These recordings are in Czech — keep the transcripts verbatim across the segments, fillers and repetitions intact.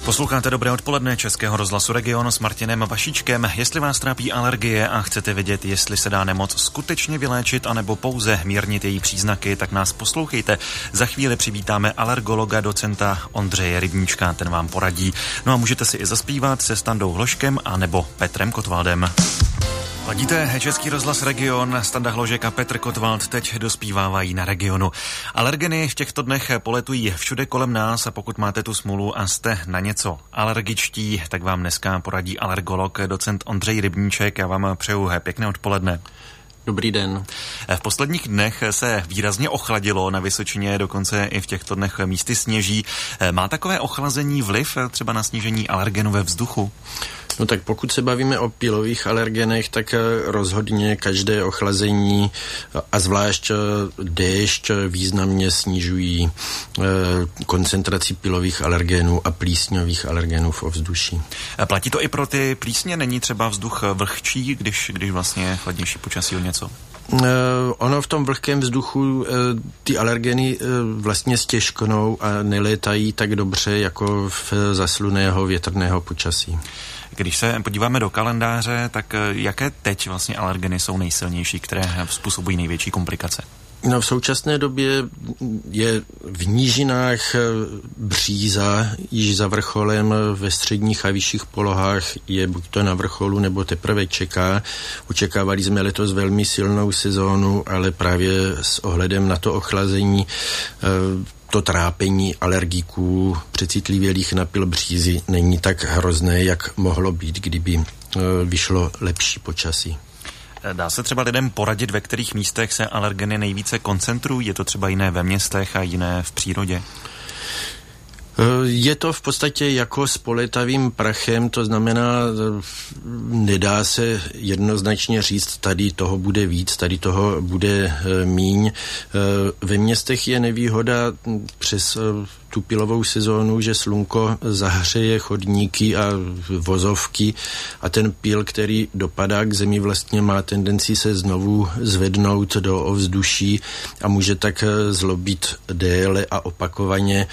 Posloucháte Dobré odpoledne Českého rozhlasu Region s Martinem Vašíčkem. Jestli vás trápí alergie a chcete vědět, jestli se dá nemoc skutečně vyléčit anebo pouze mírnit její příznaky, tak nás poslouchejte. Za chvíli přivítáme alergologa docenta Ondřeje Rybníčka, ten vám poradí. No a můžete si i zaspívat se Standou Hložkem anebo Petrem Kotwaldem. Ladíte Český rozhlas Region, Standa Hložek a Petr Kotwald teď dospívávají na Regionu. Alergeny v těchto dnech poletují všude kolem nás a pokud máte tu smůlu a jste na něco alergičtí, tak vám dneska poradí alergolog docent Ondřej Rybníček. Já vám přeju pěkné odpoledne. Dobrý den. V posledních dnech se výrazně ochladilo na Vysočině, dokonce i v těchto dnech místy sněží. Má takové ochlazení vliv třeba na snížení alergenů ve vzduchu? No tak pokud se bavíme o pylových alergenech, tak rozhodně každé ochlazení a zvlášť déšť významně snižují koncentraci pylových alergenů a plísňových alergenů v ovzduší. Platí to i pro ty plísně? Není třeba vzduch vlhčí, když, když vlastně chladnější počasí o něco? Ono v tom vlhkém vzduchu ty alergeny vlastně stěžknou a nelétají tak dobře jako v zaslunného větrného počasí. Když se podíváme do kalendáře, tak jaké teď vlastně alergeny jsou nejsilnější, které způsobují největší komplikace? No, v současné době je v nížinách bříza již za vrcholem, ve středních a vyšších polohách je buď to na vrcholu, nebo teprve čeká. Očekávali jsme letos velmi silnou sezónu, ale právě s ohledem na to ochlazení to trápení alergiků přecitlivělých na pyl břízy není tak hrozné, jak mohlo být, kdyby vyšlo lepší počasí. Dá se třeba lidem poradit, ve kterých místech se alergeny nejvíce koncentrují? Je to třeba jiné ve městech a jiné v přírodě? Je to v podstatě jako s polétavým prachem, to znamená, nedá se jednoznačně říct, tady toho bude víc, tady toho bude míň. Ve městech je nevýhoda přes tu pylovou sezónu, že slunko zahřeje chodníky a vozovky a ten pyl, který dopadá k zemi, vlastně má tendenci se znovu zvednout do ovzduší a může tak zlobit déle a opakovaně.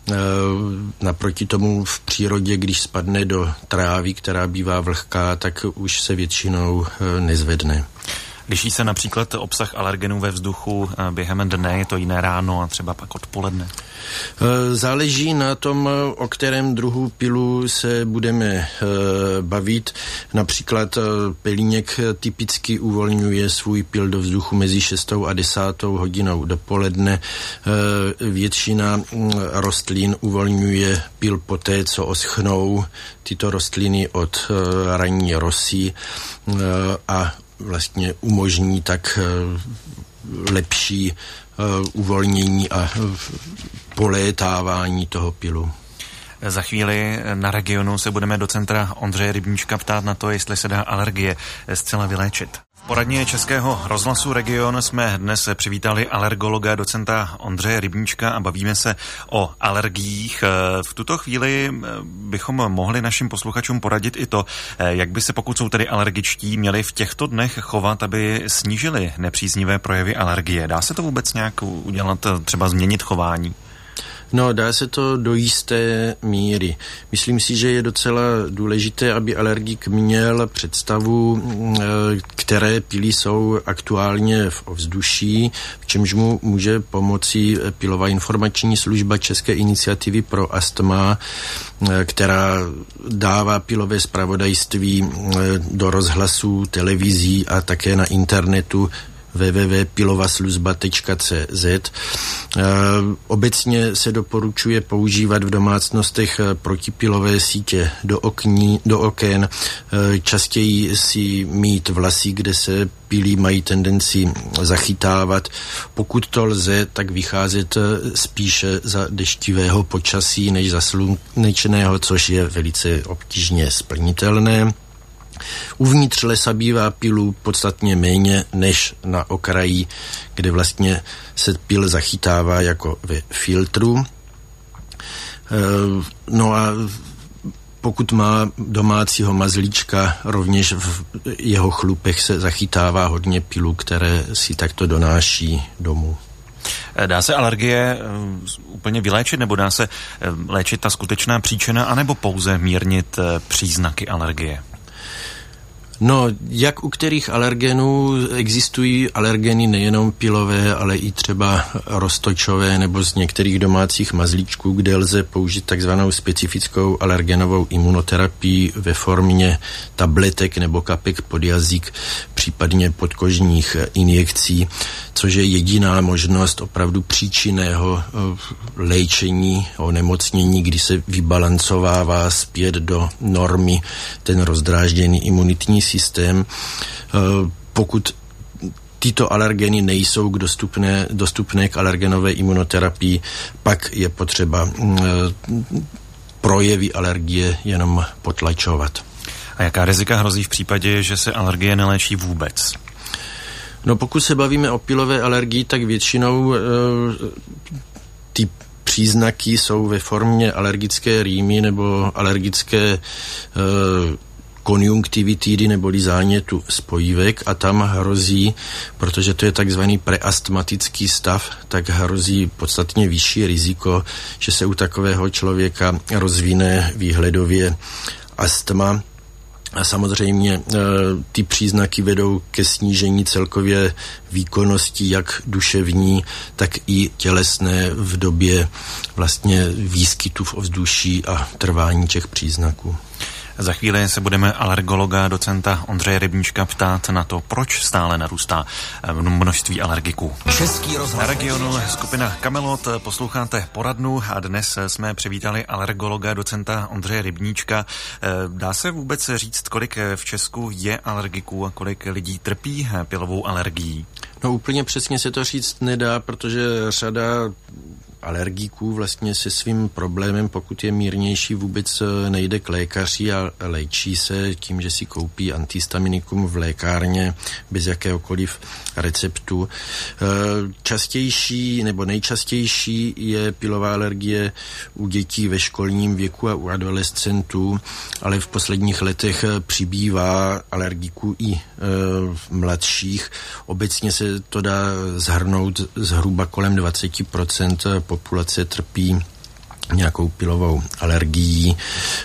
Naproti tomu v přírodě, když spadne do trávy, která bývá vlhká, tak už se většinou nezvedne. Liší se například obsah alergenů ve vzduchu během dne, je to jiné ráno a třeba pak odpoledne? Záleží na tom, o kterém druhu pylu se budeme bavit. Například pelíněk typicky uvolňuje svůj pyl do vzduchu mezi šestou a desátou hodinou dopoledne. Většina rostlin uvolňuje pyl poté, co oschnou tyto rostliny od ranní rosy a vlastně umožní tak lepší uvolnění a polétávání toho pylu. Za chvíli na Regionu se budeme docenta Ondřeje Rybníčka ptát na to, jestli se dá alergie zcela vyléčit. V poradně Českého rozhlasu Region jsme dnes přivítali alergologa docenta Ondřeje Rybníčka a bavíme se o alergiích. V tuto chvíli bychom mohli našim posluchačům poradit i to, jak by se, pokud jsou tedy alergičtí, měli v těchto dnech chovat, aby snížili nepříznivé projevy alergie. Dá se to vůbec nějak udělat, třeba změnit chování? No, dá se to do jisté míry. Myslím si, že je docela důležité, aby alergik měl představu, které pyly jsou aktuálně v ovzduší, v čemž mu může pomoci pylová informační služba České iniciativy pro astma, která dává pylové zpravodajství do rozhlasů, televizí a také na internetu w w w tečka pilovaslužba tečka c z. Obecně se doporučuje používat v domácnostech protipylové sítě do, okní, do oken, častěji si mít vlasy, kde se pyly mají tendenci zachytávat. Pokud to lze, tak vycházet spíše za deštivého počasí než za slunečného, což je velice obtížně splnitelné. Uvnitř lesa bývá pylů podstatně méně než na okraji, kde vlastně se pyl zachytává jako ve filtru. No a pokud má domácího mazlíčka, rovněž v jeho chlupech se zachytává hodně pylů, které si takto donáší domů. Dá se alergie úplně vyléčit, nebo dá se léčit ta skutečná příčina, anebo pouze mírnit příznaky alergie? No, jak u kterých alergenů existují alergeny nejenom pilové, ale i třeba roztočové nebo z některých domácích mazlíčků, kde lze použít takzvanou specifickou alergenovou imunoterapii ve formě tabletek nebo kapek pod jazyk, případně podkožních injekcí, což je jediná možnost opravdu příčinného léčení onemocnění, kdy se vybalancovává zpět do normy ten rozdrážděný imunitní systém. Pokud tyto alergeny nejsou k dostupné, dostupné k alergenové imunoterapii, pak je potřeba projevy alergie jenom potlačovat. A jaká rizika hrozí v případě, že se alergie neléčí vůbec? No, pokud se bavíme o pilové alergii, tak většinou e, ty příznaky jsou ve formě alergické rýmy nebo alergické e, konjunktivitidy neboli zánětu spojívek a tam hrozí, protože to je takzvaný preastmatický stav, tak hrozí podstatně vyšší riziko, že se u takového člověka rozvine výhledově astma. A samozřejmě e, ty příznaky vedou ke snížení celkově výkonnosti, jak duševní, tak i tělesné v době vlastně výskytu v ovzduší a trvání těch příznaků. Za chvíli se budeme alergologa docenta Ondřeje Rybníčka ptát na to, proč stále narůstá množství alergiků. Český rozhlas. Na regionu skupina Kamelot posloucháte poradnu a dnes jsme přivítali alergologa docenta Ondřeje Rybníčka. Dá se vůbec říct, kolik v Česku je alergiků a kolik lidí trpí pilovou alergií? No úplně přesně se to říct nedá, protože řada alergiků vlastně se svým problémem, pokud je mírnější, vůbec nejde k lékaři a léčí se tím, že si koupí antihistaminikum v lékárně bez jakéhokoliv receptu. Častější nebo nejčastější je pilová alergie u dětí ve školním věku a u adolescentů, ale v posledních letech přibývá alergiků i mladších. Obecně se to dá zhrnout zhruba kolem dvacet procent populace trpí nějakou pilovou alergií,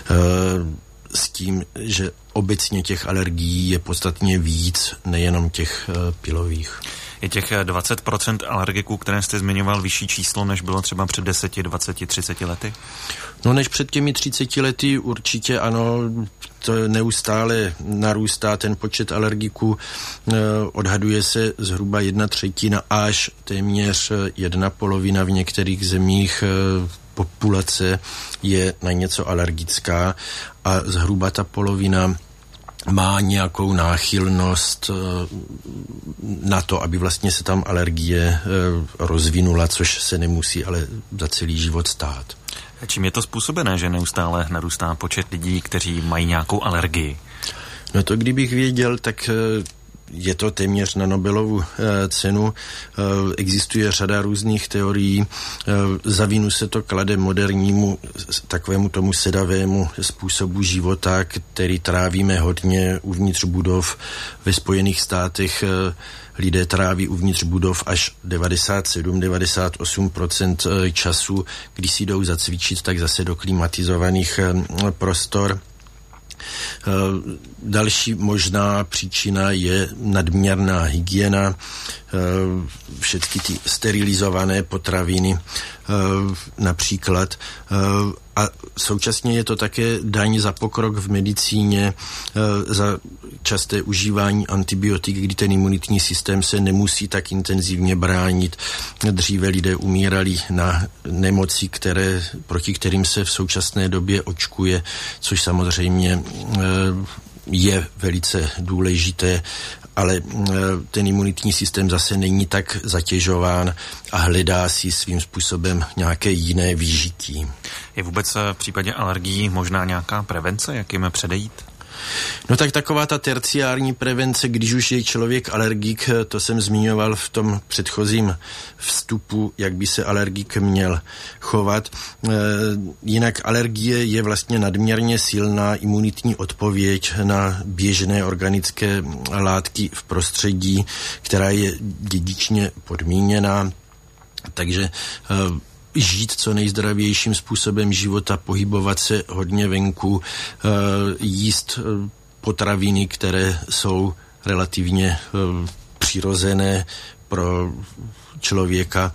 s tím, že obecně těch alergií je podstatně víc, nejenom těch pilových. Je těch dvacet procent alergiků, které jste zmiňoval, vyšší číslo, než bylo třeba před deseti, dvaceti, třiceti lety? No, než před těmi třiceti lety určitě ano, to neustále narůstá ten počet alergiků. Odhaduje se zhruba jedna třetina až téměř jedna polovina v některých zemích populace je na něco alergická a zhruba ta polovina má nějakou náchylnost na to, aby vlastně se tam alergie rozvinula, což se nemusí ale za celý život stát. A čím je to způsobené, že neustále narůstá počet lidí, kteří mají nějakou alergii? No to kdybych věděl, tak je to téměř na Nobelovu cenu. Existuje řada různých teorií. Za vinu se to klade modernímu takovému tomu sedavému způsobu života, který trávíme hodně uvnitř budov. Ve Spojených státech lidé tráví uvnitř budov až devadesát sedm až devadesát osm procent času. Když si jdou zacvičit, tak zase do klimatizovaných prostor. Další možná příčina je nadměrná hygiena, všechny ty sterilizované potraviny například. A současně je to také daň za pokrok v medicíně, za časté užívání antibiotik, kdy ten imunitní systém se nemusí tak intenzivně bránit. Dříve lidé umírali na nemoci, které, proti kterým se v současné době očkuje, což samozřejmě je velice důležité, ale ten imunitní systém zase není tak zatěžován a hledá si svým způsobem nějaké jiné výžití. Je vůbec v případě alergií možná nějaká prevence, jak jim předejít? No tak taková ta terciární prevence, když už je člověk alergik, to jsem zmiňoval v tom předchozím vstupu, jak by se alergik měl chovat. E, jinak alergie je vlastně nadměrně silná imunitní odpověď na běžné organické látky v prostředí, která je dědičně podmíněná. Takže žít co nejzdravějším způsobem života, pohybovat se hodně venku, jíst potraviny, které jsou relativně přirozené pro člověka.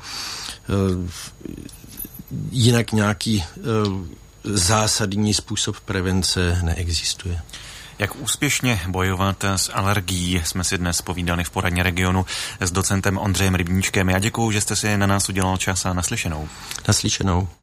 Jinak nějaký zásadní způsob prevence neexistuje. Jak úspěšně bojovat s alergií, jsme si dnes povídali v poradně regionu s docentem Ondřejem Rybníčkem. Já děkuju, že jste si na nás udělal čas a naslyšenou. Naslyšenou.